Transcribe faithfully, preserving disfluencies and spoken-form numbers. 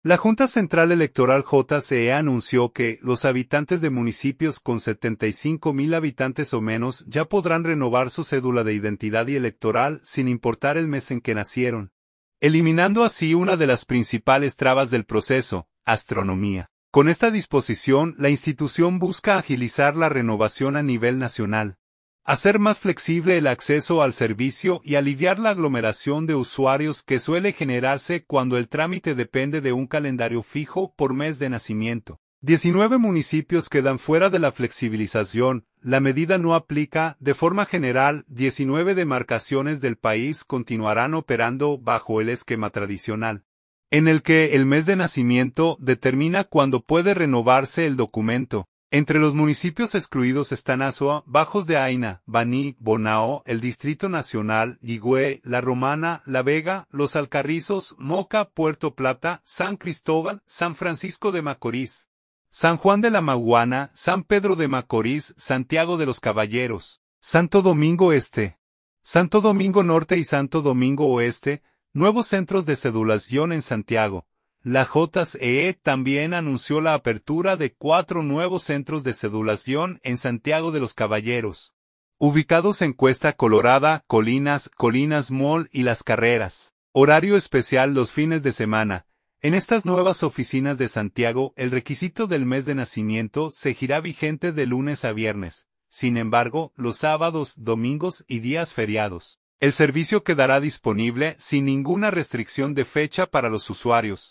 La Junta Central Electoral J C E anunció que los habitantes de municipios con setenta y cinco mil habitantes o menos ya podrán renovar su cédula de identidad y electoral sin importar el mes en que nacieron, eliminando así una de las principales trabas del proceso, astronomía. Con esta disposición, la institución busca agilizar la renovación a nivel nacional, hacer más flexible el acceso al servicio y aliviar la aglomeración de usuarios que suele generarse cuando el trámite depende de un calendario fijo por mes de nacimiento. diecinueve municipios quedan fuera de la flexibilización. La medida no aplica, de forma general, diecinueve demarcaciones del país continuarán operando bajo el esquema tradicional, en el que el mes de nacimiento determina cuándo puede renovarse el documento. Entre los municipios excluidos están Azua, Bajos de Aina, Baní, Bonao, el Distrito Nacional, Higüey, La Romana, La Vega, Los Alcarrizos, Moca, Puerto Plata, San Cristóbal, San Francisco de Macorís, San Juan de la Maguana, San Pedro de Macorís, Santiago de los Caballeros, Santo Domingo Este, Santo Domingo Norte y Santo Domingo Oeste, nuevos centros de cedulación en Santiago. La J C E también anunció la apertura de cuatro nuevos centros de cedulación en Santiago de los Caballeros, ubicados en Cuesta Colorada, Colinas, Colinas Mall y Las Carreras. Horario especial los fines de semana. En estas nuevas oficinas de Santiago, el requisito del mes de nacimiento seguirá vigente de lunes a viernes. Sin embargo, los sábados, domingos y días feriados, el servicio quedará disponible sin ninguna restricción de fecha para los usuarios.